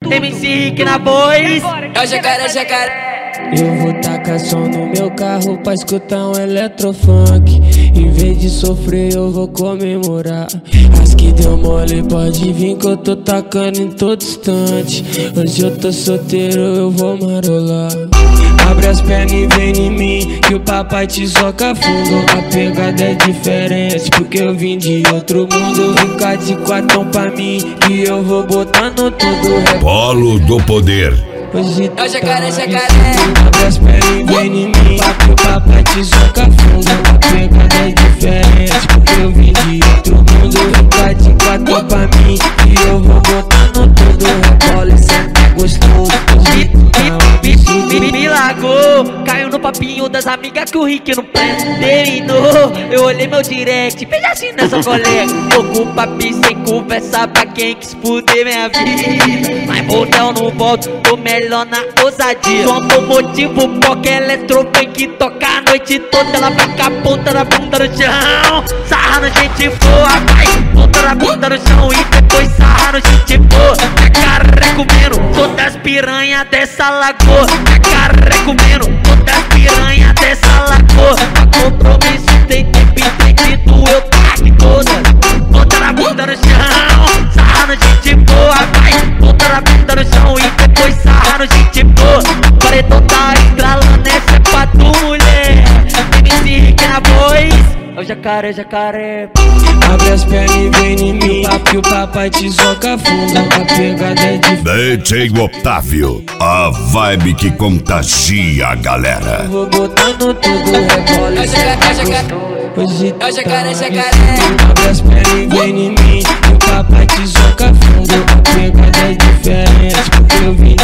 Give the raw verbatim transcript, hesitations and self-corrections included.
M C Rick na voz. É o jacaré, jacaré. Eu vou tacar som no meu carro pra escutar um eletrofunk. Em vez de sofrer eu vou comemorar. As que deu mole pode vir que eu tô tacando em todo instante. Hoje eu tô solteiro, eu vou marolar. Abre as pernas e vem em mim, que o papai te soca fundo. A pegada é diferente, porque eu vim de outro mundo. Fica de quatão pra mim, que eu vou botando tudo. Polo do poder. Hoje É o jacaré, jacaré. abre as pernas e vem em mim, que o papai te soca fundo. A pegada é diferente, porque eu vim de outro mundo. Fica de quatão pra mim, que eu vou botando tudo. Rebola e senta gostoso. Me largou, caiu no papinho das amigas que o Rick não terminou. Eu olhei meu direct, veja assim nessa colega. Tô com papi sem conversa pra quem quis fuder minha vida. Mas motel não volto, tô melhor na ousadia. Só tô motivo porque eletrofunk toca a noite toda. Ela fica a ponta da bunda no chão, sarra no gente boa, vai. Ponta da bunda no chão e depois sarra no gente boa. É carré comendo todas as piranhas dessa lagoa. É carré comendo todas as piranhas dessa lagoa. Pra compromisso tem tempo e tem grito, eu taco todas. Ponta da bunda no chão, sarra no gente boa, vai. Ponta da bunda no chão e depois sarra no gente boa. Paredão tá estralando, essa é pra tu, mulher. M C Rick na voz. É o jacaré, jacaré. Abre as pernas e vem em mim, que o papai te soca fundo. A pegada é diferente. D J Otávio, a vibe que contagia a galera. Vou botando tudo, rebola É o e jacaré, senta jacaré. gostoso. Hoje É o jacaré, tá jacaré. abre as pernas e vem em mim, que o papai te soca fundo. A pegada é diferente, porque eu vim